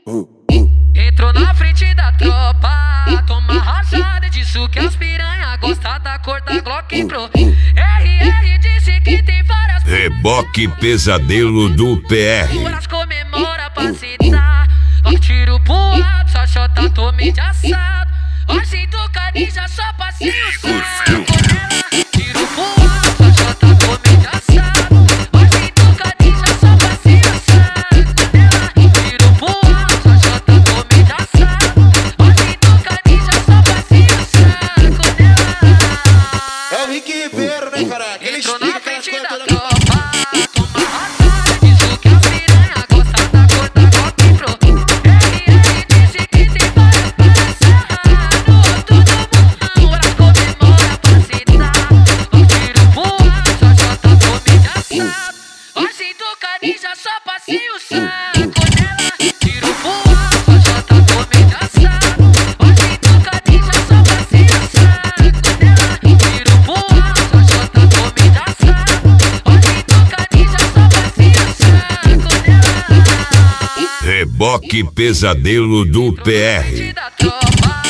Entrou na frente da tropa, toma rajada, disso que as piranha gosta da cor da Glock Pro. RR disse que tem várias Reboque Pesadelo do PR. horas, comemora pra citar. Vai tiro pro alto, só chota tome de assado. Hoje do Canija só passinho saco. Tiro pro alto, só chota tome de assado. Hoje do Canija só passinho saco. Tiro pro alto, só chota tome de assado. Hoje do Canija só passinho saco. É o Rick Ribeiro, né, cara? Ele Entrou explica na aquelas frente coisas da todas. tropa, toma rajada, diz que as piranha gosta da cor da Glock Pro. RR disse que tem várias para serrado. Todo mundo horas comemora pra citar. Vai tiro pro alto, só chota tome de assado. Hoje do Canija só passinho saco nela. Tiro pro alto, só chota tome de assado. Hoje do Canija só passinho saco nela. Tiro pro alto, só chota tome de assado. Hoje do Canija só passinho saco nela. Reboque Pesadelo do Entrou na frente PR. da tropa,